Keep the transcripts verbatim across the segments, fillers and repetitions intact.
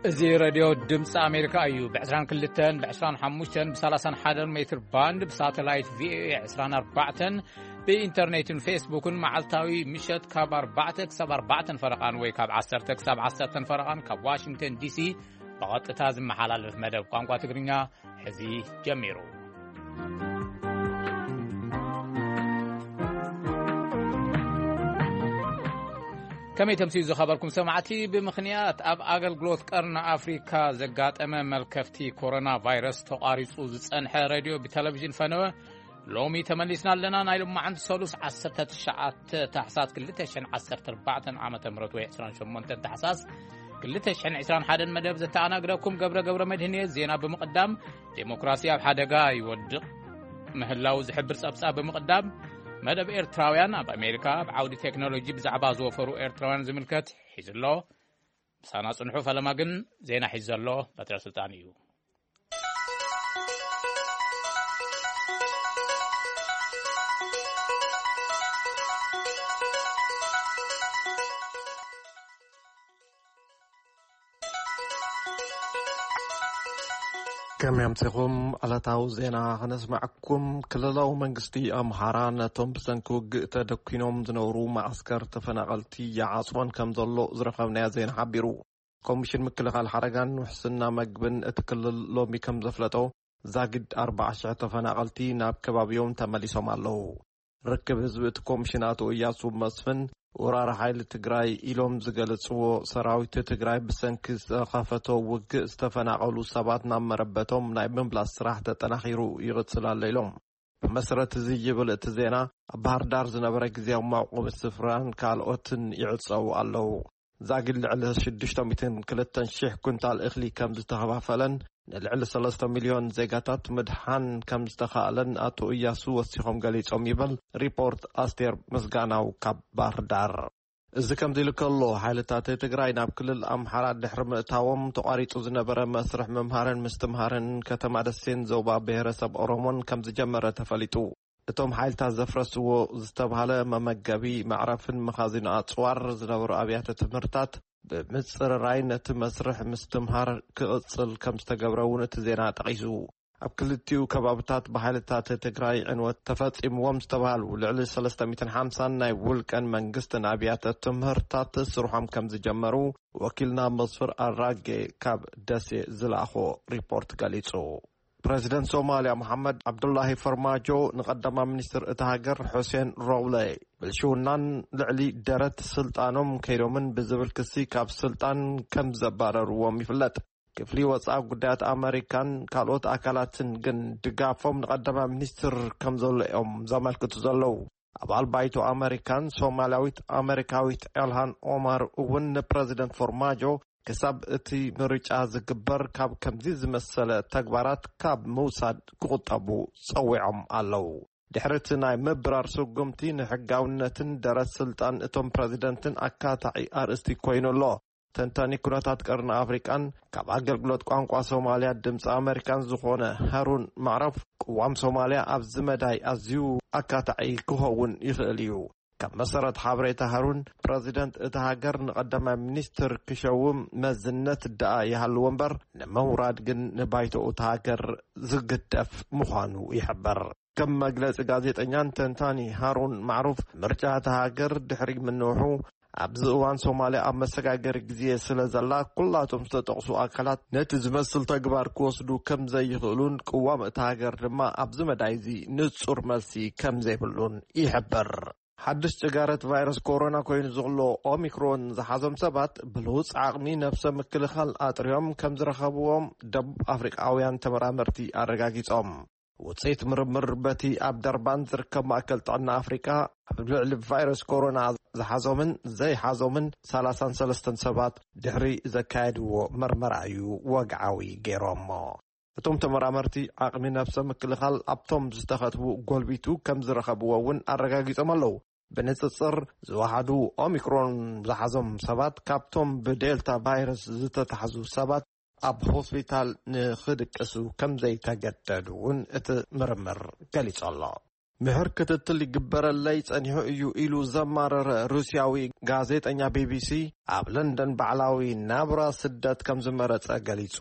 زي راديو دمس أمريكا أيو بعشران كلتن بعشران حموشتن بسلاسن حدن متر باند بساتلايت في عشران أربعتن بإنترنت وفيسبوك معلتاوي مشت كاب أربعتك سب أربعتن فرقان ويكاب عشرتك سب عشرتن فرقان كاب واشنطن دي سي بغط تازم محلال في مدب قانقوا تقرينيا حزي جميرو كم تمسيز خبركم سمعتي بمخنيات أب أقل جلوث قرن أفريقيا زقات أمام ملكفتي كورونا فيروس تقاريص وزتسنح راديو بتلفزيون فنوة لومي تمليسنا لنا نايلو ما عند سولوس عسرتة الشعات تحسات كلتها شن عسرت أربعة عامة مرتوي عسران شمونتن تحساس كلتها شن عسران حدن مدب زتانا قراكم قبر قبر مدهنية زينا بمقدام ديمقراسيا بحدقا يودق مهلاو زحبر سابسا بمقدام مدب إيرتراويان أب أمريكا بعودة تكنولوجي بزعبا زوفرو إيرتراويان زملكت حيز الله بسانا صنحو فلماقن زينا حيز الله بطر سلطانيو كم يمسكم على تعوزنا هنسمعكم كللاو منغستي أمهاران توم بسنكوغ تدكينوم زنورو معسكر تفنقلتي يعاصوان كم ظلو زرقمنا زين حبيرو كوميشن مكلغ الحرقان وحسنا مقبن اتكلل لومي كم زفلتو زاقد أربع شع تفنقلتي ناب كبابيوم تماليسوم اللو ركب هزبت كوميشناتو إياسو مسفن ورار حيل تجراي إلهم زجلتسو سراويت تجراي بسنكس خافتو وج استفناقلو سباتنا مربتهم نايبن بلاس راح تتناخيرو يغتسل الليلهم بمسرة زيجبل اتزينا بحر دار زنبرا جزيو موقوب السفران كالوتن يعتصو اللو زاقل على شدشتا ميتين كلتن شيح كنتال إخلي كم زتخبا فلن العل ثلاثة مليون زيغاتات مدحان كم زتخالن أتو إياسو وسيخم قليتهم يبل ريبورت أستير مسغاناو كاب باردار إذا كم ديلك الله حالتات تقرأي ناب كل الأمحارات دحرم اتاوم تقاريتو زنبرا مسرح ممهارن مستمهارن كتمادسين زوبا بهرسب أورومون كم زجمرة تفليتو اتوم حالتا زفرسو زتبهاله ممقبي معرفن مخازين أطوار زنبر أبيات تمرتات بمصر راينة مسرح مستمهار كأصل كم استقبرون تزينا تقيسو أبكلتيو كبابتات بحالتات تقراي عنوة تفتئم ومستبهالو لعلي سلسة ميتن حامسان ناي ولكن منقستن أبيات تمهرتات سروحهم كم زجمرو وكلنا مصفر الراقي كاب داسي زلاخو ريبورت قاليتو بريزيدنت سوماليا محمد عبد الله فرماجو نقدم منستر اتهاجر حسين رولاي بالشونان لعلي درت سلطانهم كيرومن بزبل كسي كاب سلطان كم زبارر ومفلت كفلي وصاب قدات امريكان كالوت اكالاتن جن دقافهم نقدم منستر كم زلهم زمالكتو زلو أبال بايتو أمريكان سوماليويت أمريكاويت إلهان عمر ون بريزيدنت فرماجو كسب اتي مريجا زقبر كاب كمزي زمسل تقبارات كاب موساد قطبو صويعم اللو دحرتنا مبرار سوقمتي نحقاونتن درس سلطان اتوم بريزيدنتن اكاتعي ارستي كوينو الله تنتاني كناتات قرن افريكان كاب اقلقلوت قوانقوا سوماليا دمس امريكان زخونة هارون معرف قوام سوماليا ابز مداي ازيو اكاتعي كهون يخليو كم مسرت حابريتا هارون بريزيدنت اتهاجر نقدم منستر كشوم مزنة الدعاء يهالوانبر نموراد جن نبايتو اتهاجر زقدف مخانو يحبر كم مجلس قازيت انيان تنتاني هارون معروف مرجع اتهاجر دحري من نوحو أبزوان سوماليا أب مسقاقر جزية سلازلا كلاتهم ستتقصوا أكلات نتز مسل تقبار كوصدو كم زي يخلون قوام اتهاجر لما أبزو مدايزي نتصور ملسي كم زي بلون يحبر حدث تجارة فيروس كورونا كوين زغلو أوميكرون زحازم سبات بلوص عقمي نفسه مكل خل أطريهم كم زرخبوهم دب أفريقاويان تمرامرتي أرقاقيتهم وتصيت مرمر بتي أبدر بانزر كما أكلت عنا أفريقيا بلعب فيروس كورونا زحازومن زي حازومن سلاسان سلستن سبات دهري زكادو مرمرعيو وقعوي جيرومو اتوم تمرامرتي عقمي نفسه مكل خل أبتم زستخدموا قلبيتو كم زرخبوون أرقاقيتهم اللو بنتصر زواحدو أوميكرون زحازم سبات كابتم بدلتا فيروس زتتحزو سبات أب هوسبيتال نخدك أسو كم زي تجددون ات مرمر قاليت الله ምሕር ክትትል ይግበረለይ ጸኒሑ እዩ ኢሉ ዘማረረ ሩስያዊ ጋዜጠኛ ቢቢሲ ኣብ ለንደን ባዕላዊ ናብራ ስደት ከም ዝመረጸ ገሊጹ።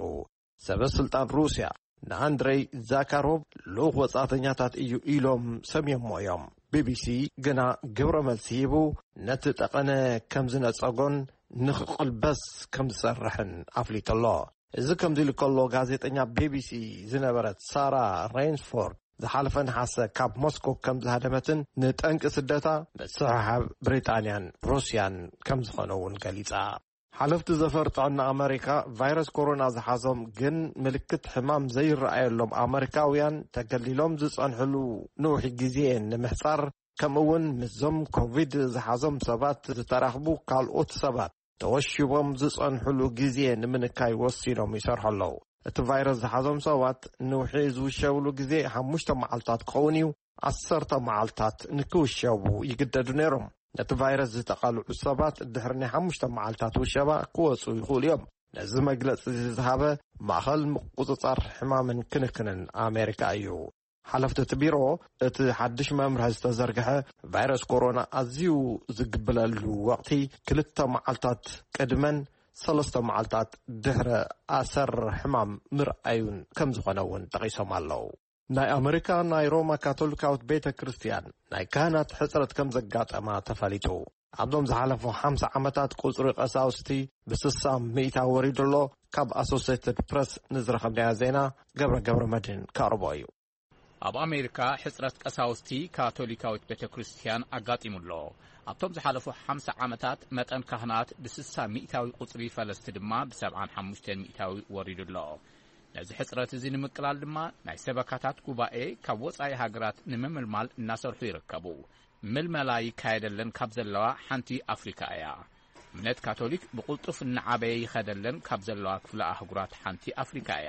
ሰበስልጣን ሩስያ ንኣንድሬይ ዛካሮቭ ልኡኽ ወጻእተኛታት እዩ ኢሎም ሰሚዮሞ እዮም። ቢቢሲ ግና ግብረ መልሲ ሂቡ ነቲ ጠቐነ ከም ዝነጸጎን ንኽቕልበስ ከም ዝሰርሕን ኣፍሊጡሎ። እዚ ከምዚ ኢሉ ከሎ ጋዜጠኛ ቢቢሲ ዝነበረት ሳራ ሬይንስፎርድ ዝሓለፈ ነሓሰ ካብ ሞስኮ ከም ዝሃደመትን ንጠንቂ ስደታ ብጽሕሓብ ብሪጣንያን ሩስያን ከም ዝኾነውን ገሊጻ። ሓለፍቲ ዘፈር ጥዕና ኣሜሪካ ቫይረስ ኮሮና ዝሓዞም ግን ምልክት ሕማም ዘይረኣየሎም ኣሜሪካውያን ተገሊሎም ዝጸንሕሉ ንውሒ ግዜ ንምሕጻር ከምኡውን ምስዞም ኮቪድ ዝሓዞም ሰባት ዝተራኽቡ ካልኦት ሰባት ተወሺቦም ዝጸንሕሉ ግዜ ንምንካይ ወሲኖም ይሰርሑ ኣለዉ። እቲ ቫይረስ ዝሓዞም ሰባት ንውሒ ዝውሸብሉ ግዜ ሓሙሽተ መዓልታት ክኸውን እዩ። ዓሰርተ መዓልታት ንክውሸቡ ይግደዱ ነይሮም። ነቲ ቫይረስ ዝተቃልዑ ሰባት ድሕሪ ናይ ሓሙሽተ መዓልታት ውሸባ ክወፁ ይኽእሉ እዮም። ነዚ መግለፂ ዝሃበ ማእኸል ምቁፅጻር ሕማምን ክንክንን ኣሜሪካ እዩ። ሓለፍቲ እቲ ቢሮ እቲ ሓድሽ መምርሒ ዝተዘርግሐ ቫይረስ ኮሮና ኣዝዩ ዝግብለሉ ወቕቲ ክልተ መዓልታት ቅድመን ሰለስተ መዓልታት ድሕረ ኣሰር ሕማም ምርኣዩን ከም ዝኾነውን ጠቒሶም ኣለዉ። ናይ ኣሜሪካ ናይ ሮማ ካቶሊካዊት ቤተ ክርስቲያን ናይ ካህናት ሕፅረት ከም ዘጋጠማ ተፈሊጡ። ኣብዞም ዝሓለፉ ሓምሳ ዓመታት ቁፅሪ ቀሳውስቲ ብስሳ ሚእታ ወሪዱ ኣሎ። ካብ ኣሶሲየትድ ፕረስ ንዝረኸብናዮ ዜና ገብረ ገብረ መድህን ካቕርቦ እዩ። ኣብ ኣሜሪካ ሕፅረት ቀሳውስቲ ካቶሊካዊት ቤተ ክርስቲያን ኣጋጢሙሎ። ኣብቶም ዝሓለፉ ሓምሳ ዓመታት መጠን ካህናት ብስሳ ሚእታዊ ቁፅሪ ፈለስቲ ድማ ብሰብዓን ሓሙሽተን ሚእታዊ ወሪዱ ኣሎ። ነዚ ሕፅረት እዚ ንምቅላል ድማ ናይ ሰበካታት ጉባኤ ካብ ወፃኢ ሃገራት ንምምልማል እናሰርሑ ይርከቡ። ምልመላ ይካየደለን ካብ ዘለዋ ሓንቲ ኣፍሪካ እያ። እምነት ካቶሊክ ብቁልጡፍ እናዓበየ ይኸደለን ካብ ዘለዋ ክፍለ ኣህጉራት ሓንቲ ኣፍሪካ እያ።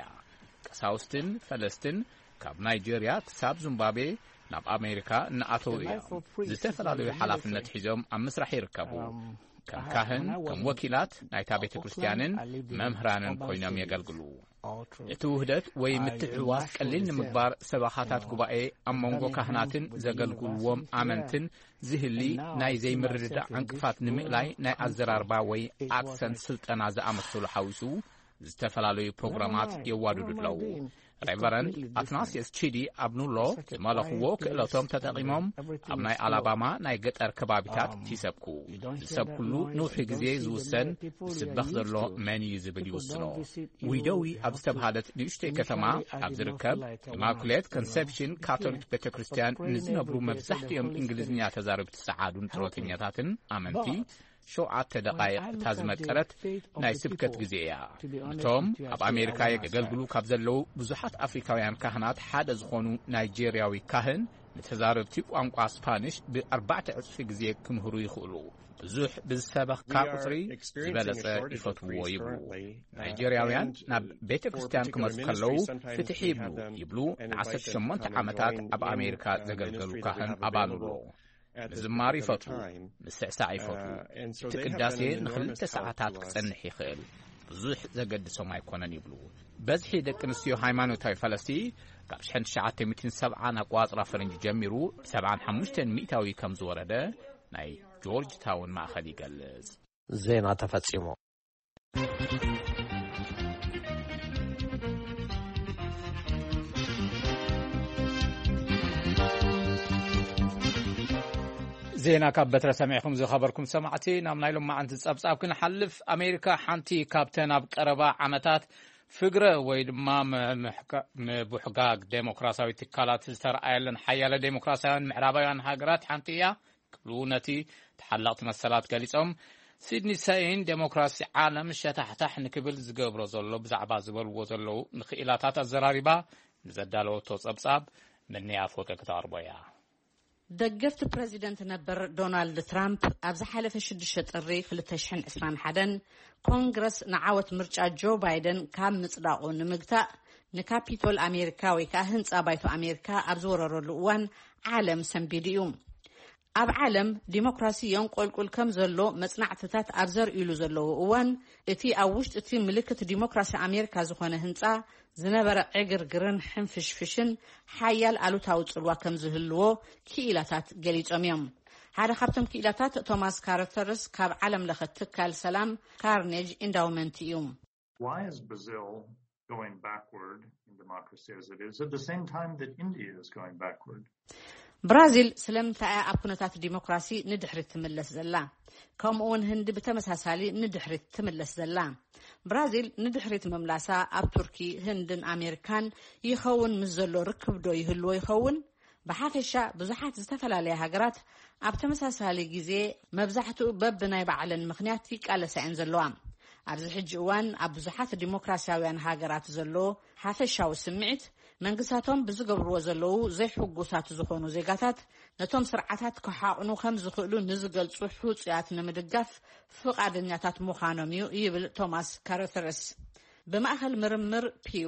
ቀሳውስትን ፈለስትን ካብ ናይጀርያ ክሳብ ዚምባብዌ ናብ ኣሜሪካ እናኣተው እዮም። ዝተፈላለዩ ሓላፍነት ሒዞም ኣብ ምስራሕ ይርከቡ። ከም ካህን፣ ከም ወኪላት ናይታ ቤተ ክርስቲያንን መምህራንን ኮይኖም የገልግሉ። እቲ ውህደት ወይ ምትሕውዋስ ቀሊል ንምግባር ሰባኻታት ጉባኤ ኣብ መንጎ ካህናትን ዘገልግልዎም ኣመንትን ዝህሊ ናይ ዘይምርድዳእ ዕንቅፋት ንምእላይ ናይ ኣዘራርባ ወይ ኣክሰንት ስልጠና ዝኣመሰሉ ሓዊሱ ዝተፈላለዩ ፕሮግራማት የዋድዱ ኣለዉ። ሬቨረንድ አትናሲየስ ቺዲ ኣብኑሎ ዝመለኽዎ ክእለቶም ተጠቒሞም ኣብ ናይ ኣላባማ ናይ ገጠር ከባቢታት ይሰብኩ። ዝሰብኩሉ ንውሒ ግዜ ዝውሰን ዝስበኽ ዘሎ መን እዩ ዝብል ይውስኖ። ዊዶዊ ኣብ ዝተባሃለት ንእሽተይ ከተማ ኣብ ዝርከብ ኢማኩሌት ኮንሴፕሽን ካቶሊክ ቤተ ክርስቲያን ንዝነብሩ መብዛሕትኦም እንግሊዝኛ ተዛረብቲ ሰዓዱን ጥሮተኛታትን ኣመንቲ ሸውዓተ ደቃይቕ እታ ዝመቀረት ናይ ስብከት ግዜ እያ። እቶም ኣብ ኣሜሪካ የገልግሉ ካብ ዘለዉ ብዙሓት ኣፍሪካውያን ካህናት ሓደ ዝኾኑ ናይጀርያዊ ካህን ንተዛረብቲ ቋንቋ ስፓኒሽ ብኣርባዕተ ዕፅፊ ግዜ ክምህሩ ይኽእሉ። ብዙሕ ብዝሰበኽካ ቁፅሪ ዝበለጸ ይፈትውዎ ይብሉ። ናይጀርያውያን ናብ ቤተ ክርስቲያን ክመፁ ከለዉ ፍትሒ ይብሉ ይብሉ ንዓሰርተ ሸሞንተ ዓመታት ኣብ ኣሜሪካ ዘገልገሉ ካህን ኣባኑሎ ምዝማር ይፈቱ፣ ምስዕሳዕ ይፈቱ። እቲ ቅዳሴ ንክልተ ሰዓታት ክጸንሕ ይኽእል፣ ብዙሕ ዘገድሶም ኣይኮነን ይብሉ። በዝሒ ደቂ ኣንስትዮ ሃይማኖታዊ ፈለስቲ ካብ ሽሕን ትሽዓተ ሚእትን ሰብዓን ኣቋፅራ ፈረንጂ ጀሚሩ ብሰብዓን ሓሙሽተን ሚእታዊ ከም ዝወረደ ናይ ጆርጅ ታውን ማእኸል ይገልጽ። ዜና ተፈጺሙ። ዜና ካብ በትረ ሰሚዕኩም ዝኸበርኩም ሰማዕቲ ናብ ናይ ሎማዓንቲ ጸብጻብ ክንሓልፍ። ኣሜሪካ ሓንቲ ካብተን ኣብ ቀረባ ዓመታት ፍግረ ወይ ድማ ምቡሕጋግ ዴሞክራሲያዊ ትካላት ዝተረኣየለን ሓያለ ዴሞክራሲያውያን ምዕራባውያን ሃገራት ሓንቲ እያ ክብሉ ነቲ ተሓላቕቲ መሰላት ገሊጾም ሲድኒ ሳይን ዴሞክራሲ ዓለም ሸታሕታሕ ንክብል ዝገብሮ ዘሎ ብዛዕባ ዝበልዎ ዘለዉ ንኽኢላታት ኣዘራሪባ ንዘዳለወቶ ጸብጻብ ምንያ ፎቶ ክተቕርቦ እያ። ደገፍቲ ፕሬዚደንት ነበር ዶናልድ ትራምፕ ኣብ ዝሓለፈ ሽዱሽተ ጥሪ ክልተ ሽሕን ዒስራን ሓደን ኮንግረስ ንዓወት ምርጫ ጆ ባይደን ካብ ምጽዳቑ ንምግታእ ንካፒቶል ኣሜሪካ ወይ ከዓ ህንጻ ባይቶ ኣሜሪካ ኣብ ዝወረረሉ እዋን ዓለም ሰንቢድ እዩ። ኣብ ዓለም ዲሞክራሲ ينقلقل ከም ዘሎ መጽናዕትታት ኣብ ዘርእሉ ዘለዎ እዋን እቲ ኣብ ውሽጢ እቲ ምልክት ዲሞክራሲ ኣሜሪካ ዝኾነ ህንጻ ዝነበረ ዕግርግርን ሕንፍሽፍሽን ሓያል ኣሉታዊ ጽልዋ ከም ዝህልዎ ክኢላታት ገሊጾም እዮም። ሓደ ካብቶም ክኢላታት ቶማስ ካርተርስ ካብ ዓለም ለኸ ትካል ሰላም ካርኔጅ ኢንዳውመንት እዩ። Why is Brazil going backward in democracy as it is at the same time that India is going backward? ብራዚል ስለምንታይ ኣብ ኩነታት ዲሞክራሲ ንድሕሪት ትምለስ ዘላ ከምኡውን ህንዲ ብተመሳሳሊ ንድሕሪት ትምለስ ዘላ ብራዚል ንድሕሪት መምላሳ ኣብ ቱርኪ ህንድን ኣሜሪካን ይኸውን ምስ ዘሎ ርክብ ዶ ይህልዎ ይኸውን ብሓፈሻ ብዙሓት ዝተፈላለዩ ሃገራት ኣብ ተመሳሳሊ ግዜ መብዛሕትኡ በብናይ ባዕለን ምኽንያት ይቃለሳየን ዘለዋ ኣብዚ ሕጂ እዋን ኣብ ብዙሓት ዲሞክራሲያውያን ሃገራት ዘሎ ሓፈሻዊ ስምዒት መንግስታቶም ብዝገብርዎ ዘለዉ ዘይሕጉሳት ዝኾኑ ዜጋታት ነቶም ስርዓታት ክሓቕኑ ከም ዝኽእሉ ንዝገልጹ ሕውፅያት ንምድጋፍ ፍቃደኛታት ምዃኖም እዩ ይብል ቶማስ ካርተርስ። ብማእኸል ምርምር ፒው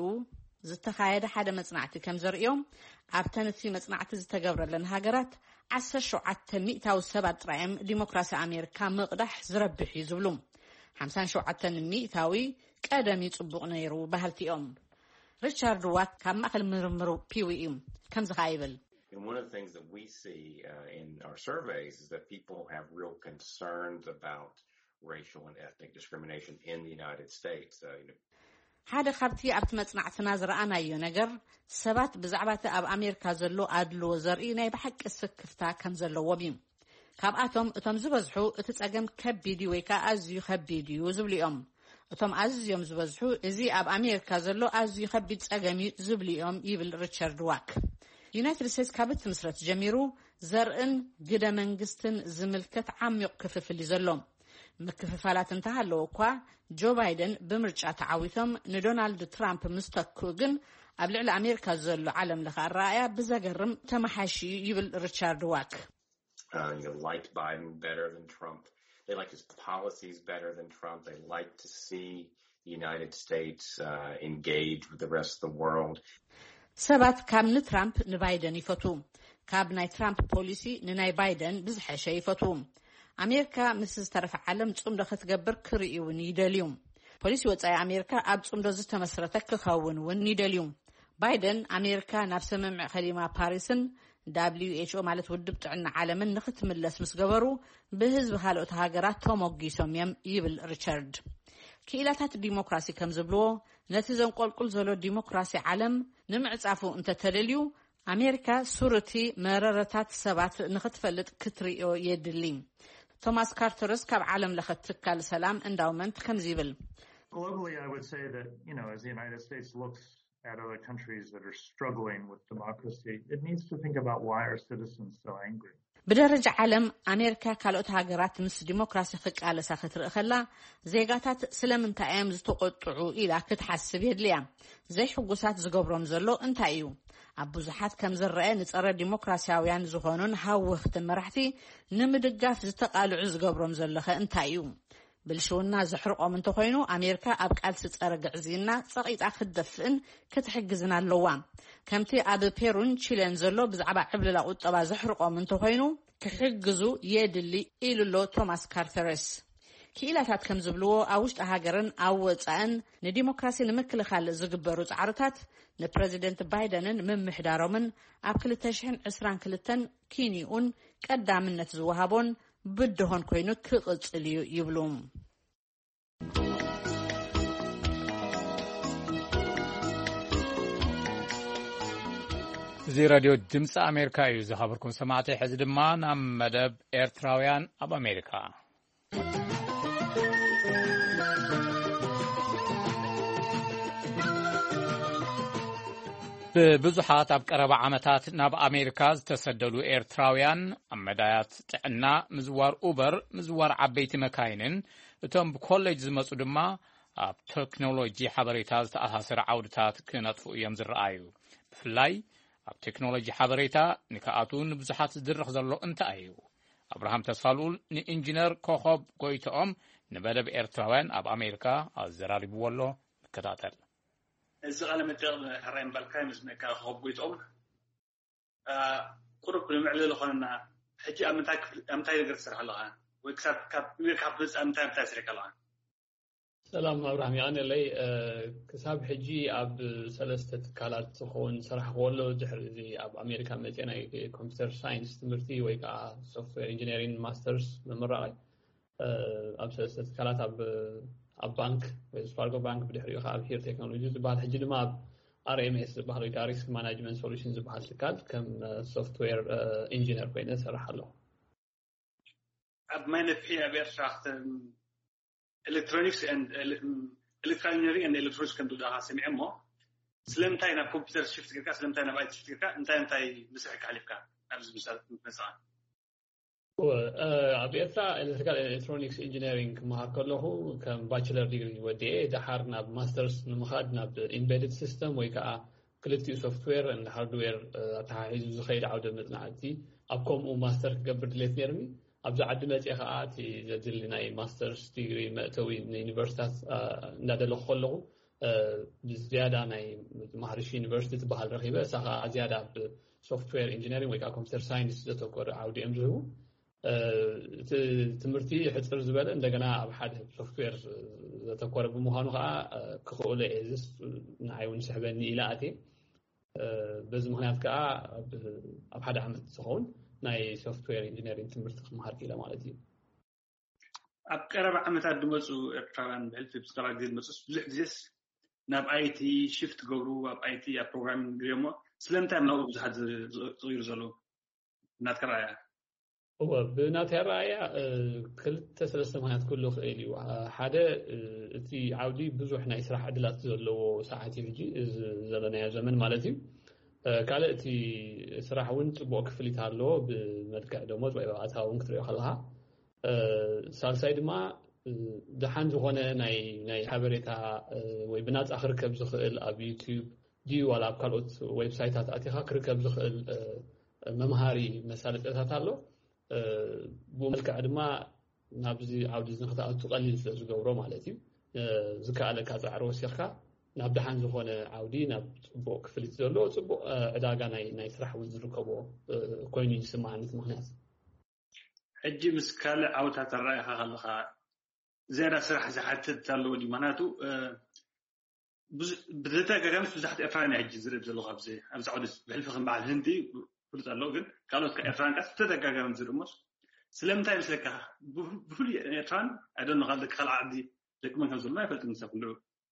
ዝተኻየደ ሓደ መጽናዕቲ ከም ዘርእዮም ኣብተን እቲ መጽናዕቲ ዝተገብረለን ሃገራት ዓሰርተ ሸውዓተ ሚእታዊ ሰባት ጥራዮም ዲሞክራሲ ኣሜሪካ ምቕዳሕ ዝረብሕ እዩ ዝብሉ ሓምሳ ወሸውዓተ ሚእታዊ ቀደም ይጽቡቕ ነይሩ ባህልቲኦም። Richard Watt kam akal mirmuru P W M kam zakhaibel. And one of the things that we see uh, in our surveys is that people have real concerns about racial and ethnic discrimination in the United States. Uh, you know. Hada khabti abt matsna'tna zra'anayo ነገር ሰባት ብዛዕባ ኣብ ኣሜሪካ ዘሎ ኣድሎ ዘርኢ ናይ ብሓቂ ስክፍታ ከም ዘለዎም እዩ ካብኣቶም እቶም ዝበዝሑ እቲ ጸገም ከቢድ ወይ ከዓ ኣዝዩ ከቢድ እዩ ዝብሉ እዮም እቶም ኣዝዮም ዝበዝሑ እዚ ኣብ ኣሜሪካ ዘሎ ኣዝዩ ከቢድ ጸገም እዩ ዝብሉ እዮም ይብል ሪቻርድ ዋክ ዩናይትድ ስቴትስ ካብት ምስረት ጀሚሩ ዘርእን ግደ መንግስትን ዝምልከት ዓሚቕ ክፍፍል ዘሎ ምክፍፋላት እንተሃለዎ እኳ ጆ ባይደን ብምርጫ ተዓዊቶም ንዶናልድ ትራምፕ ምስተኩ ግን ኣብ ልዕሊ ኣሜሪካ ዘሎ ዓለም ለኸ ኣረኣያ ብዘገርም ተመሓሺ ይብል ሪቻርድ ዋክ Uh, you know, liked Biden better than Trump. They liked his policies better than Trump. They like to see the United States uh, engage with the rest of the world. ሰባት ካብ ንትራምፕ ንባይደን ይፈቱ ካብ ናይ ትራምፕ ፖሊሲ ንናይ ባይደን ብዝሐሸ ይፈቱ ኣሜሪካ ምስ ዝተረፈ ዓለም ጽምዶ ክትገብር ክርእዩን ይደልዩ ፖሊሲ ወጻኢ ኣሜሪካ ኣብ ጽምዶ ዝተመስረተ ክኸውን ውን ይደልዩ ባይደን ኣሜሪካ ናብ ስምምዕ ከሊማ ፓሪስን W H O ማለት ውድብ ጥዕና ዓለምን ንኽትምለስ ምስ ገበሩ ብህዝቢ ካልኦት ሃገራት ተሞጊሶም እዮም ይብል ሪቻርድ ክኢላታት ዲሞክራሲ ከም ዝብልዎ ነቲ ዘንቆልቁል ዘሎ ዲሞክራሲ ዓለም ንምዕጻፉ እንተተደልዩ ኣሜሪካ ሱርቲ መረረታት ሰባት ንኽትፈልጥ ክትሪኦ የድሊ ቶማስ ካርተርስ ካብ ዓለም ለኸ ትካል ሰላም ኢንዳውመንት ከም ዝብል Globally, I would say that, you know, as the United States looks at other countries that are struggling with democracy, it needs to think about why are citizens so angry. بدرج عالم أمريكا كالوت هاجرات مس ديمقراطية خقالة ساختر أخلا زيجاتات سلام انت أيام زتقطعوا إلى كتحسب يدليا زي حقوسات زجبرم زلو انت أيو أبو زحات كم زرقان ترى ديمقراطية ويان زخانون هاو ختم مرحتي نمدقاف زتقال عز جبرم زلخ انت أيو بالشونا زحرقوا من تخينو أمريكا أبقى تترجع زينا صقيت أخذ دفن كتحجزنا اللوام كمتي أبو بيرون تشيلن زلو بزعبا عبل لاقوت أبا زحرقوا من تخينو كحجزو يدلي إلو توماس كارترس كإلاتات كم زبلو أوشت أهاجرن أو تأن نديمقراطية نمكل خال زجبرو تعرضات نبريزيدنت بايدن من محدارو من أبكل تشحن عسران كلتن كينيون قدام النتزوهابون بدهن كوينو كقصليو يبلوم زي راديو دمس أمريكا يوزي خبركم سمعتي حزد ما نام مدب إيرتراويان أب أمريكا ببزحات أب قرب عمتات ناب أمريكا تسدلوا إيرتراويان أمدايات تعنا مزوار أوبر مزوار عبيت مكاينن تم بكوليج زمسودما أب تكنولوجي حضريتاز تأثير عودتات كنطفو يمزر آيو بفلاي أب تكنولوجي حضريتا نكااتون بزحات زدرخ زلو انت آيو أبراهام تسفالول نإنجينير كوخوب قويتهم نبدأ بإيرتراويان أب أمريكا الزراري بولو كتاتل الزغالة متغل حرين بالكايمز نكا خوب قويتهم قرب كل معلل خلنا ሕጂ ኣምንታይ ኣምንታይ ነገር ትሰርሕ ኣለኻ ወይ ክሳብ ካብ ካብ ብዝ ኣምንታይ ኣምንታይ ትሰርሕ ኣለኻ ሰላም አብርሃም ያኔ ላይ ክሳብ ሕጂ ኣብ ሰለስተ ትካላት ዝኾን ስራሕ ወሎ ድሕሪ እዚ ኣብ ኣሜሪካ መፅና ኮምፒውተር ሳይንስ ትምህርቲ ወይ ከዓ ሶፍትዌር ኢንጂነሪንግ ማስተርስ ምምራቕ ኣብ ሰለስተ ትካላት ኣብ ኣብ ባንክ ወይ ስፓርጎ ባንክ ብድሕሪኡ ከዓ ኣብ ሂር ቴክኖሎጂ ዝበሃል ሕጂ ድማ ኣብ አር ኤም ኤስ ዝበሃል ወይ ከዓ ሪስክ ማናጅመንት ሶሉሽን ዝበሃል ትካል ከም ሶፍትዌር ኢንጂነር ኮይነ ስራሕ ኣለሁ ኣብ ማይነፍሒ ኣብ ኤርትራ electronics and electrical engineering and electronics can do that سمع مو سلمتاي نا كمبيوتر شيفت كركا سلمتاي نا بايت شيفت كركا انت انت مسحك عليك ابز مسال مسال و ابيتا electrical electronics engineering ما كله كم bachelor degree ودي دحرنا بماسترز نمخدنا embedded system ወይ ከዓ كلتي software and hardware تحيز زخيد عوده مصنعتي ابكم ماستر قبل دليت نيرمي أبز عدمت إخاءاتي زدلنا ماسترز ديجري مأتوي من يونيفرسيتات نادل خلقه بزيادة ناي مهرشي يونيفرسيتي بحال رخيبة ساقا زيادة بسوفتوير انجينيرينج ويكا كمبيوتر ساينس زتوكور عودي أمزهو تمرتي حتر زبالة عندنا أبحاد سوفتوير زتوكور بمهانو خا كخولة إزيس نعيون سحباني إلى آتي بز مهنات كا أبحاد عمد سخون ناي سوفتوير انجينيرينج تمرت مهارتي لا مالتي أبقرب عمتات دموسو إبتران بهلت بسكرا جديد مسوس بزح جيس ناب آي تي شيفت جورو أب آي تي أب بروجرامينج جريمو سلام تايم ناو بزحد صغير زلو نات كرايا هو بنات هرايا كل تسلسل مهنات كله خيلي حدا تي عودي بزح ناي سراح عدلات زلو ساعتي بيجي زلنا يا زمن مالتي كالتي صراحة وانت بوقفليت هالو بملكة دوموز وإبعاتها ونكتريو خلها سالسايد ما دحان زغونة ناي ناي حبريتها ويبنات آخر كبز خيل أب يوتيوب دي ولا بكالوت ويب سايتات أتيها كركب خيل ممهاري مسالة أتات هالو بملكة عدما نابزي عودي زنخطاء تقلل زغورو مالتي زكاة لك هذا عروس يخا ناب دحان زغونة عودي ناب بوك فليت زلو صبو عداقا ناي ناي سرح وزركبو كويني يسمع عنك مهنات حجي مسكال عوتات الرائحة خلقها زيادة سرح زحتت تالو دي ماناتو بدلتا كامس بزحت إفراني حجي زرب زلو خابزي أبز عودس بحلفخن بعد هندي قلت ألو قل قالوا كإفران كاس بتتا كامس زرموس سلام تايم سلكها بفولي إفران أدون غالدك خلع عدي لك من هزول ما يفلت نسا كله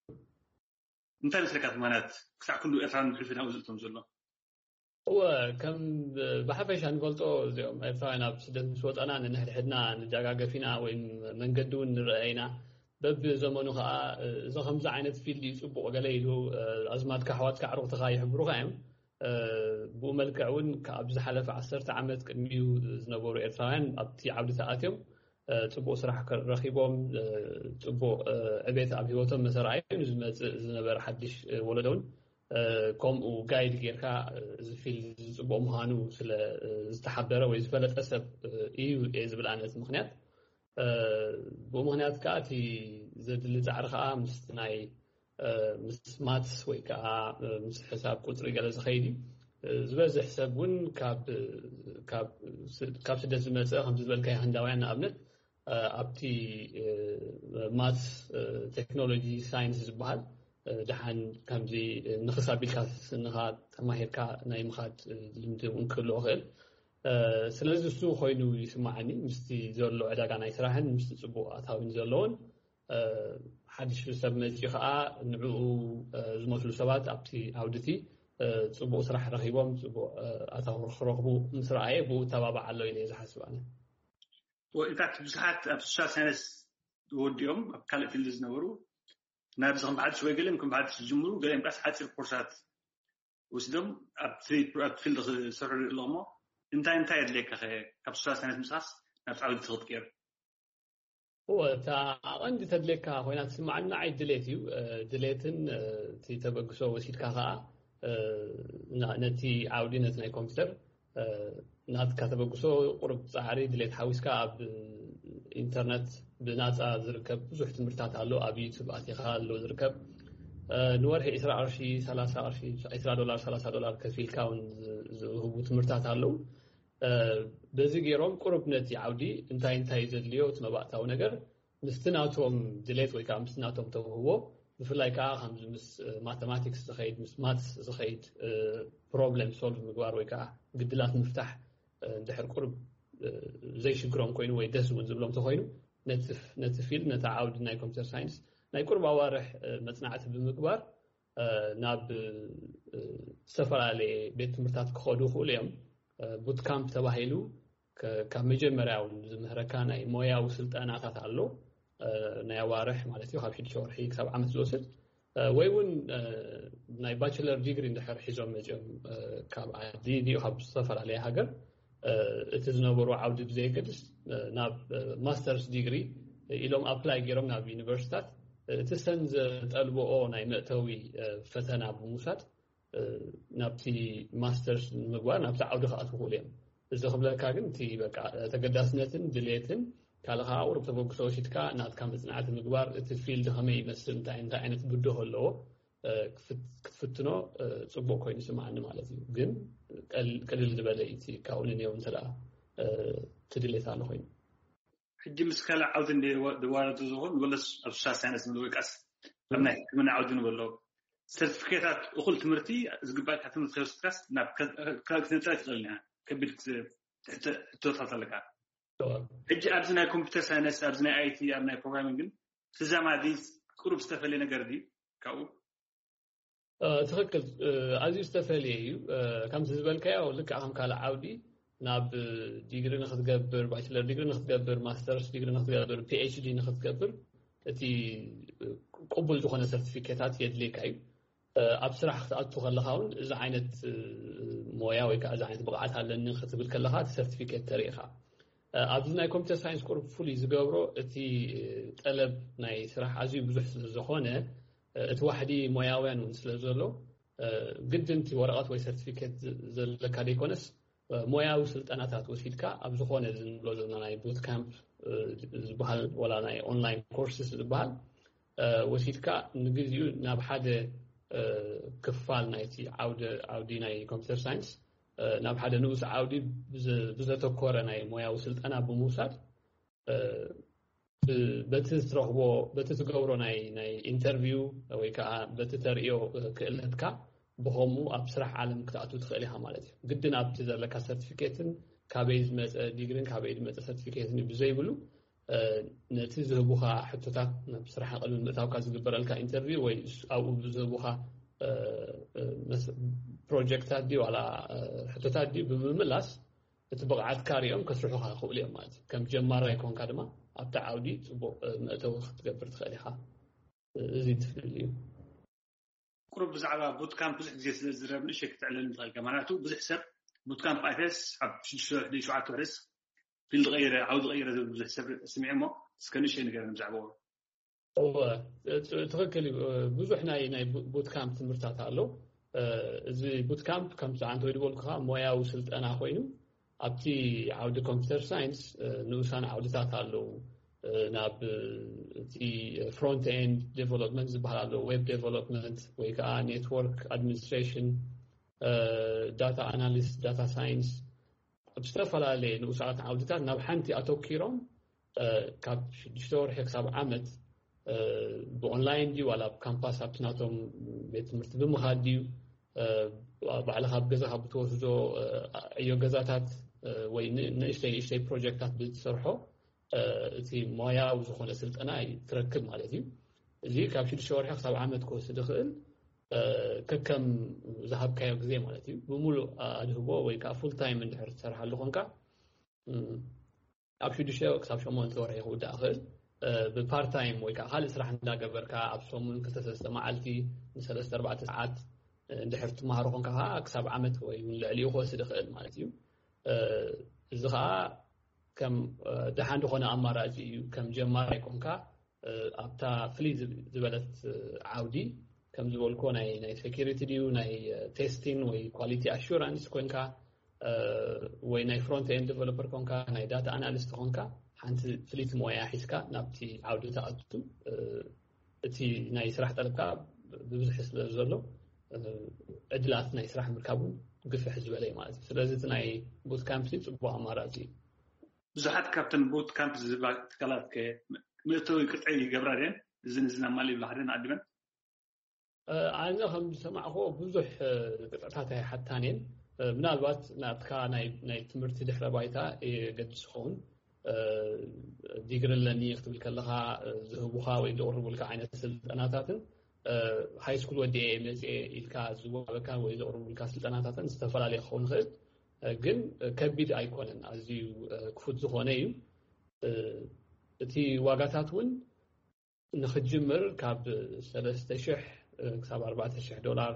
انت مسلكات مانات كسع كله إفران بحلفين هوزلتهم زلو هو كم بحفش هنقولتو زيوم إفرانا بسدد مسوط أنا نحن حدنا نجاقا فينا وين منقدون رأينا بب زمانو خا إذا خمسة عينت في اللي يسبق وقليلو أزمات كحوات كعروق تغايح بروغايم بو ملكعون كأبز حلف عصرت عملت كميو زنبورو إفران أبتي عودة آتيوم تبو صراحة رخيبهم تبو عبيت أبيوتهم مسرعين زنبر حدش ولدون كم وقايد غيركا في الزبو مهانو سل استحضره ويزبلت أسب إيو إزبل أنا مخنيات بمخنيات كاتي زد اللي تعرخها مستناي مسمات ويكا مس حساب قطري قال زخيدي زبز حسابون كاب كاب كاب سدس مسا خمس زبل كاي هنداوين أبنت أبتي مات تكنولوجي ساينس زبال دحان كمزي نخصاب بالكاس نخات ماهركا ناي مخات لمدو نكلو خيل سلازو سو خوينو يسمعني مستي زولو عداقا ناي سراحن مستي صبو أتاوين زولون حدش بسب مزي خاا نعو زموتلو سبات أبتي عودتي صبو سراح رخيبهم صبو أتاو رخبو مسرعي بو تبابع اللو إلي زحسباني وإذا بزحات أبسوشال ساينس وديوم أبكالي في اللي نابزهم بعد شوي قلهم كم بعد الجمهور قلهم بس حتى الكورسات وسدهم أبتي أبتي السر اللومو انت انت يدلك أخي كبسوس سنة مساس نفس عودة تغطير هو تا عندي تدلك هنا تسمع عنا عيد دليتيو دليتن تي تبقسو وسيد كذا نتي عودينة ناي كمبيوتر نات كتبقسو قرب صحاري دليت حويسكا ب إنترنت بناس أذكر بزح تمرتات على أبي تبعتي خالو ذكر نورح إسراء عرشي ثلاثة عرشي إسراء دولار ثلاثة دولار كفيل كون هو تمرتات على بزي جيروم قرب نتي عودي انتاي انتاي زدليو تمبعتاو نجر مستناتهم ديليت ويكا مستناتهم توهو بفلاي كا خمس مس ماثماتكس زخيد مس ماتس زخيد بروبلم سولف مقبار ويكا قدلات نفتح دحر قرب زي شجرون كوينو ويدسو ونزبلهم تخوينو نتف نتفيل نتعاود ناي كمبيوتر ساينس ناي قرب عوارح مصنعات بمقبار ناب سفر على بيت مرتات كخودو خوليهم بوت كامب تباهيلو كمجمرياو زمهركان اي مويا وسلطانات አለው ናይ ዋርሕ ማለት እዩ ካብ ሕድ ሸወርሒ ክሳብ ዓመት ዝወስድ ወይ እውን ናይ ባችለር ዲግሪ እንድሕር ሒዞም መፅኦም ካብ ዓዲ ዲኡ ካብ ዝተፈላለየ ሃገር እቲ ዝነበሩ ዓውዲ ብዘይገድስ ናብ ማስተርስ ዲግሪ ኢሎም ኣፕላይ ገይሮም ናብ ዩኒቨርሲታት እቲ ሰን ዝጠልብኦ ናይ መእተዊ ፈተና ብምውሳድ ናብቲ ማስተርስ ምግባር ናብቲ ዓውዲ ከኣትው እዮም እዚ ክብለካ ግን እቲ በቃ ተገዳስነትን ድሌትን ካልኻ ቁርብ ተበግሶ ሲትካ ናትካ መጽናዕት ምግባር እቲ ፊልድ ከመይ ይመስል እንታይ እንታይ ዓይነት ጉዳይ ኣለዎ ክትፍትኖ ጽቡቕ ኮይኑ ስማዓኒ ማለት እዩ ግን ቀሊል ዝበለ እቲ ካውን ነው እንተላ ትድሌት ኣለ ኮይኑ ሕጂ ምስካላ ዓውድ እንደ ደዋረቱ ዝሆን ወለስ ኣብ ሳይንስ ነው ወይቃስ ለምና ምን ዓውድ ነው በለው ሰርቲፊኬታት እኩል ትምህርቲ ዝግባእ ትምህርቲ ከስካስ ናብ ካልኩሌተር ትቀልና ከቢድ ተተታለካ እጂ ኣብዝና ኮምፒውተር ሳይንስ ኣብዝና አይቲ ኣብና ፕሮግራሚንግ ተዛማዲ ቁርብ ዝተፈለየ ነገር ዲ ካው ትክክል ኣዝዩ ዝተፈለየ እዩ ከም ዝብልካዮ ልክ ኣኸም ካለ ዓውዲ ናብ ዲግሪ ንኽትገብር ባችለር ዲግሪ ንኽትገብር ማስተርስ ዲግሪ ንኽትገብር ፒኤችዲ ንኽትገብር እቲ ቅቡል ዝኾነ ሰርቲፊኬታት የድልየካ እዩ ኣብ ስራሕ ክትኣቱ ከለኻ እውን እዚ ዓይነት ሞያ ወይ ከዓ እዚ ዓይነት ብቕዓት ኣለኒ ክትብል ከለኻ ሰርቲፊኬት ተሪኢኻ ኣብዚ ናይ ኮምፒውተር ሳይንስ ቁርብ ፍሉይ ዝገብሮ እቲ ጠለብ ናይ ስራሕ ኣዝዩ ብዙሕ ዝኾነ እቲ ዋሕዲ ሞያውያን እውን ስለ ዘሎ ግድንቲ ወረቐት ወይ ሰርቲፊኬት ዘለካ ደይኮነስ ሞያዊ ስልጠናታት ወሲድካ ኣብ ዝኾነ ዝንብሎ ዘለና ናይ ቡት ካምፕ ዝበሃል ወላ ናይ ኦንላይን ኮርስስ ዝበሃል ወሲድካ ንግዚኡ ናብ ሓደ ክፋል ናይቲ ዓውዲ ዓውዲ ናይ ኮምፒውተር ሳይንስ ናብ ሓደ ንኡስ ዓውዲ ብዘተኮረ ናይ ሞያዊ ስልጠና ብምውሳድ በቲ ትረኽቦ በቲ ትገብሮ ናይ ናይ ኢንተርቪው ወይ ከዓ በቲ ተርእዮ ክእለትካ ብኸሙ ኣብ ስራሕ ዓለም ክትኣቱ ትኽእል ኢኻ ማለት እዩ ግድን ኣብቲ ዘለካ ሰርቲፊኬትን ካበይ ዝመፀ ዲግሪን ካበይ ዝመፀ ሰርቲፊኬትን ብዘይብሉ ነቲ ዝህቡኻ ሕቶታት ናብ ስራሕ ቅድሚ ምእታውካ ዝግበረልካ ኢንተርቪው ወይ ኣብኡ ዝህቡኻ ፕሮጀክታት ዲ ዋላ ሕቶታት ዲ ብምምላስ እቲ ብቕዓትካ ሪኦም ከስርሑኻ ክኽእሉ እዮም ማለት እዩ ከም ጀማራይ ኮንካ ድማ ኣብቲ ዓውዲ ፅቡቕ መእተዊ ክትገብር ትኽእል ኢኻ እዚ ትፍልል እዩ ቁርብ ብዛዕባ ቡት ካምፕ ብዙሕ ግዜ ስለ ዝረብ ንእሽተይ ክትዕለል ንትኽእልካ ምክንያቱ ብዙሕ ሰብ ቡት ካምፕ ኣትስ ኣብ ሽዱሽተ ሸውዓተ ወርሒ ፊልድ ቀይረ ዓውዲ ቀይረ ዝብል ብዙሕ ሰብ ስሚዐ እሞ እስከ ንእሽተይ ንገረኒ ብዛዕባ ትኽክል ብዙሕ ናይ ናይ ቡት ካምፕ ትምህርታት ኣሎ እዚ ቡት ካምፕ ከምቲ ዓንተ ወይ ድበልኩ ሞያዊ ስልጠና ኮይኑ ኣብቲ ዓውዲ ኮምፒውተር ሳይንስ ንኡሳን ዓውድታት ኣለዉ ናብ እቲ ፍሮንት ኤንድ ዴቨሎፕመንት ዝበሃል ኣሎ ዌብ ዴቨሎፕመንት ወይ ከዓ ኔትወርክ ኣድሚኒስትሬሽን ዳታ ኣናሊስት ዳታ ሳይንስ ብዝተፈላለየ ንኡሳት ዓውድታት ናብ ሓንቲ ኣተኪሮም ካብ ሽዱሽተ ወርሒ ክሳብ ዓመት ብኦንላይን ዲ ዋላ ብካምፓስ ኣብቲ ናቶም ቤት ትምህርቲ ብምኻድ ድዩ ባዕልኻ ብገዛኻ ብትወስዶ ዕዮ ገዛታት ወይ ንእሽተይ ንእሽተይ ፕሮጀክታት ብትሰርሖ እቲ ሞያዊ ዝኾነ ስልጠና ትረክብ ማለት እዩ እዚ ካብ ሽዱሽተ ወርሒ ክሳብ ዓመት ክወስድ ይኽእል ከከም ዝሃብካዮ ግዜ ማለት እዩ ብሙሉእ ኣድህቦ ወይ ከዓ ፉል ታይም እንድሕር ትሰርሓሉ ኮንካ ኣብ ሽዱሽተ ክሳብ ሸሞንተ ወርሒ ክውዳእ ይኽእል ብፓርት ታይም ወይ ከዓ ካልእ ስራሕ እንዳገበርካ ኣብ ሰሙን ክልተ ሰለስተ መዓልቲ ንሰለስተ ኣርባዕተ ሰዓት እንድሕር ትመሃሮ ኮንካ ክሳብ ዓመት ወይ ልዕሊኡ ክወስድ ይኽእል ማለት እዩ እዚ ከዓ ከም ደሓን ዝኾነ ኣማራፂ እዩ ከም ጀማራይ ኮንካ ኣብታ ፍልይ ዝበለት ዓውዲ ከም ዝበልኮ ናይ ናይ ሴኩሪቲ ድዩ ናይ ቴስቲንግ ወይ ኳሊቲ ኣሹራንስ ኮንካ ወይ ናይ ፍሮንት ኤንድ ዴቨሎፐር ኮንካ ናይ ዳታ ኣናሊስት ኮንካ ሓንቲ ፍሊት ሞያ ሒዝካ ናብቲ ዓውዲ ተኣቱ እቲ ናይ ስራሕ ጠለብካ ብብዝሒ ስለ ዘሎ ዕድላት ናይ ስራሕ ምርካቡን ግፍሕ ዝበለ ማለት ስለዚ እቲ ናይ ቡት ካምፕ ጽቡቕ ኣማራጺ ብዙሓት ካብተን ቡት ካምፕ ዝባል ትካላት ከመእተዊ ቅጥዒ ይገብራደን እዝን እዝና ማሊ ብላሕደን ኣድበን ኣነ ከም ዝሰማዕኮ ብዙሕ ቅጥዕታት ኣይሓታንን ምናልባት ናትካ ናይ ናይ ትምህርቲ ድሕረ ባይታ የገድስ ኸውን ዲግሪ ለኒ ክትብል ከለኻ ዝህቡኻ ወይ ዝቕርቡልካ ዓይነት ስልጠናታትን ሃይ ስኩል ወዲኤ መፅኤ ኢልካ ዝወሃበካ ወይ ዝቕርቡልካ ስልጠናታትን ዝተፈላለዩ ክኸውን ይኽእል ግን ከቢድ ኣይኮነን ኣዝዩ ክፉት ዝኾነ እዩ እቲ ዋጋታት እውን ንኽጅምር ካብ ሰለስተ ሽሕ ክሳብ ኣርባዕተ ሽሕ ዶላር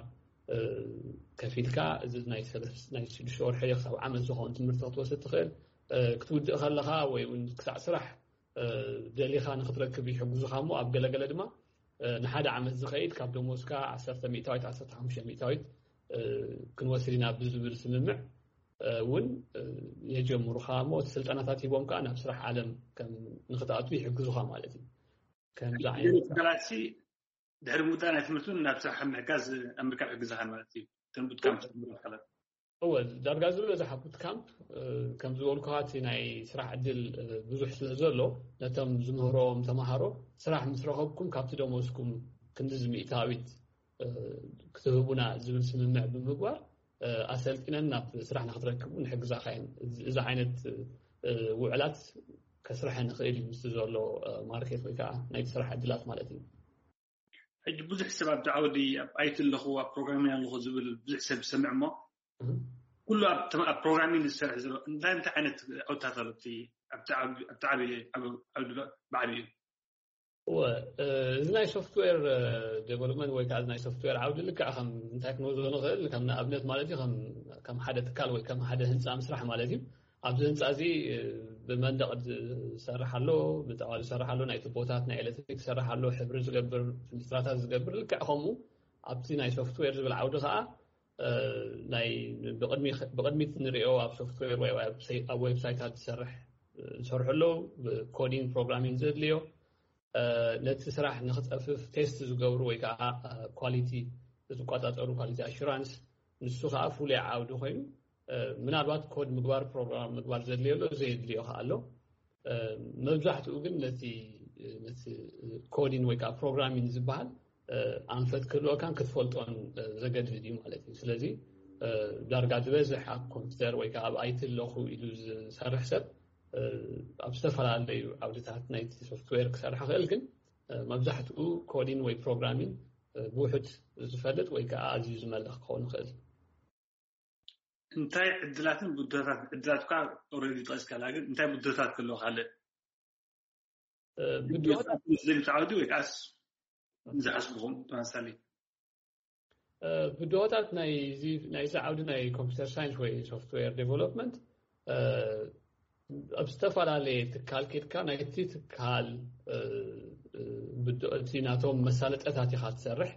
ከፊልካ እዚ ናይ ናይ ሽዱሽተ ወርሒ ክሳብ ዓመት ዝኾን ትምህርቲ ክትወስድ ትኽእል ክትውድእ ከለኻ ወይ እውን ክሳዕ ስራሕ ደሊኻ ንኽትረክብ ይሕግዙኻ እሞ ኣብ ገለገለ ድማ ንሓደ ዓመት ዝኸይድ ካብ ደሞዝካ ዓሰርተ ሚእታዊት ዓሰርተ ሓሙሽተ ሚእታዊት ክንወስድ ኢና ብዝብል ስምምዕ እውን የጀምሩኻ እሞ ስልጠናታት ሂቦምካ ናብ ስራሕ ዓለም ከም ንኽትኣቱ ይሕግዙኻ ማለት እዩ ከምዚ ዓይነት ጋላክሲ ድሕሪ ምውዳእ ናይ ትምህርቱን ናብ ስራሕ ምሕጋዝ ኣሜሪካ ይሕግዝኻ ማለት እዩ እተን ቡት ካምፕ ዝብልካላት እወ ዳርጋ ዝበዝሐ ቡት ካምፕ ከም ዝበልኩ እቲ ናይ ስራሕ ዕድል ብዙሕ ስለ ዘሎ ነቶም ዝምህሮም ተምሃሮ ስራሕ ምስ ረኸብኩም ካብቲ ደሞዝኩም ክንዲ ሚእታዊት ክትህቡና ዝብል ስምምዕ ብምግባር ኣሰልጢነን ናብ ስራሕ ንኽትረክቡ ንሕግዛኻ እዚ ዓይነት ውዕላት ከስርሐ ንኽእል እዩ ምስ ዘሎ ማርኬት ወይ ከዓ ናይ ስራሕ ዕድላት ማለት እዩ ሕጂ ብዙሕ ሰብ ኣብ ዓውዲ ኣብ ኣይቲ ኣለኹ ኣብ ፕሮግራሚንግ ኣለኹ ዝብል ብዙሕ ሰብ ዝሰምዕ እሞ ኩሉ ኣብ ፕሮግራሚንግ ዝሰርሕ ዘሎ እንታይ እንታይ ዓይነት ዓውድታት ኣሎ እቲ ኣብቲ ዓብዪ ባዕሉ እዩ እዚ ናይ ሶፍትዌር ዴቨሎፕመንት ወይ ከዓ ናይ ሶፍትዌር ዓውዲ ልክዕ ከም እንታይ ክንወስዶ ንኽእል ከም ንኣብነት ማለት እዩ ከም ሓደ ትካል ወይ ከም ሓደ ህንፃ ምስራሕ ማለት እዩ ኣብዚ ህንፃ እዚ ብመንደቕ ዝሰርሕ ኣሎ ብጣዋል ዝሰርሕ ኣሎ ናይ ቱቦታት ናይ ኤሌክትሪክ ዝሰርሕ ኣሎ ሕብሪ ዝገብር ፍልስትራታት ዝገብር ልክዕ ከምኡ ኣብቲ ናይ ሶፍትዌር ዝብል ዓውዲ ከዓ ናይ ብቅድሚት ንሪኦ ኣብ ሶፍትዌር ወይ ኣብ ዌብሳይታት ዝሰርሕ ዝሰርሑ ኣለዉ ብኮዲንግ ፕሮግራሚንግ ዘድልዮ ነቲ ስራሕ ንኽፀፍፍ ቴስት ዝገብሩ ወይ ከዓ ኳሊቲ ዝቆፃፀሩ ኳሊቲ ኣሹራንስ ንሱ ከዓ ፍሉይ ዓውዲ ኮይኑ ምናልባት ኮድ ምግባር ፕሮግራም ምግባር ዘድልየሎ ዘየድልዮ ከዓ ኣሎ መብዛሕትኡ ግን ነቲ ነቲ ኮዲንግ ወይ ከዓ ፕሮግራሚንግ ዝበሃል ኣንፈት ክህልወካን ክትፈልጦን ዘገድድ እዩ ማለት እዩ ስለዚ ዳርጋ ዝበዝሕ ኣብ ኮምፒተር ወይ ከዓ ኣብ ኣይቲ ኣለኹ ኢሉ ዝሰርሕ ሰብ ኣብ ዝተፈላለዩ ዓውድታት ናይቲ ሶፍትዌር ክሰርሕ ክእል ግን መብዛሕትኡ ኮዲንግ ወይ ፕሮግራሚንግ ብውሑድ ዝፈልጥ ወይ ከዓ ኣዝዩ ዝመልኽ ክኸውን ይኽእል እንታይ ዕድላትን ቡድታት ዕድላትካ ኦልሬዲ ጠቅስካላ ግን እንታይ ቡድታት ክህልዎ ካልእ ቡድታት ዝብል ተዓውዲ ወይ ከዓስ ዝሓስብኩም ተመሳሳሊ ቡድታት ናይ ናይ ዓውዲ ናይ ኮምፒተር ሳይንስ ወይ ሶፍትዌር ዴቨሎፕመንት ኣብ ዝተፈላለዩ ትካል ኬድካ ናይቲ ትካል ብድኦቲ ናቶም መሳለጠታት ኢኻ ትሰርሕ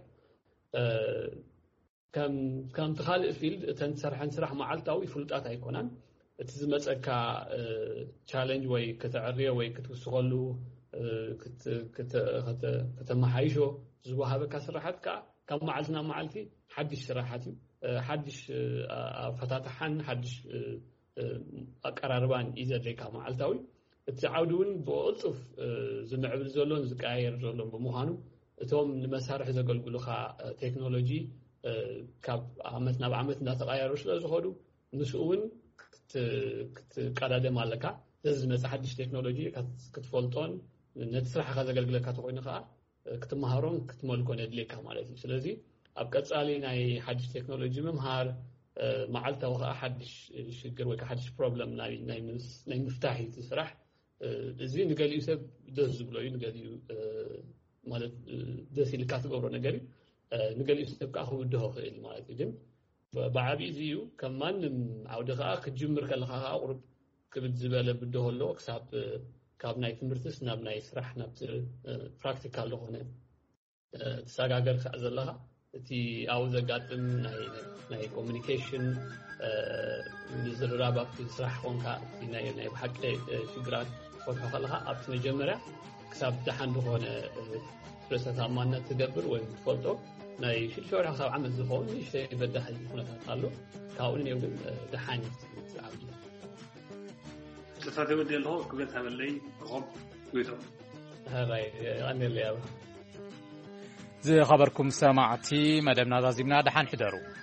ከም ከም ትኻልእ ፊልድ እተን ትሰርሐን ስራሕ መዓልታዊ ፍሉጣት ኣይኮናን እቲ ዝመፀካ ቻሌንጅ ወይ ክትዕርዮ ወይ ክትውስኸሉ ከተመሓይሾ ዝወሃበካ ስራሓት ከዓ ካብ መዓልቲ ናብ መዓልቲ ሓድሽ ስራሓት እዩ ሓድሽ ኣፈታትሓን ሓድሽ ኣቀራርባን እዩ ዘድልየካ መዓልታዊ እቲ ዓውዲ እውን ብቕልጡፍ ዝምዕብል ዘሎን ዝቀያየር ዘሎን ብምዃኑ እቶም ንመሳርሒ ዘገልግሉኻ ቴክኖሎጂ ካብ ዓመት ናብ ዓመት እንዳተቀያየሩ ስለ ዝኸዱ ንሱ እውን ክትቀዳደም ኣለካ እዚ ዝመፅእ ሓድሽ ቴክኖሎጂ ክትፈልጦን ነቲ ስራሕካ ዘገልግለካ ተኮይኑ ከዓ ክትመሃሮን ክትመልኮን የድልየካ ማለት እዩ ስለዚ ኣብ ቀፃሊ ናይ ሓድሽ ቴክኖሎጂ ምምሃር መዓልታዊ ከዓ ሓድሽ ሽግር ወይ ከዓ ሓድሽ ፕሮብለም ናይ ናይ ምፍታሕ እቲ ስራሕ እዚ ንገሊኡ ሰብ ደስ ዝብሎ እዩ ንገሊኡ ማለት ደስ ኢልካ ትገብሮ ነገር እዩ ንገሊኡ ሰብ ከዓ ክውድሆ ክእል ማለት እዩ ግን ብዓብዪ እዚ እዩ ከም ማንም ዓውዲ ከዓ ክትጅምር ከለካ ከዓ ቁርብ ክብድ ዝበለ ብድሆ ኣሎ ክሳብ ካብ ናይ ትምህርትስ ናብ ናይ ስራሕ ናብቲ ፕራክቲካል ዝኾነ ተሰጋገር ከዓ ዘለካ እቲ ኣብኡ ዘጋጥም ናይ ኮሚኒኬሽን ዝርራብ ኣብቲ ስራሕ ኮንካ ናይ ናይ ብሓቂ ሽግራት ክትፈትሖ ከለካ ኣብቲ መጀመርያ ክሳብ ድሓን ዝኾነ ፍልሰታማነት ትገብር ወይ ትፈልጦ ناي شو راح عمل زخون شيء بدها حد هنا قالوا كاولين يقول دحاني عبد تفاتي ودي له كبت عملي غب ويتو هاي أنا اللي أبغى زي خبركم سمعتي مدام نازيمنا دحان حدروا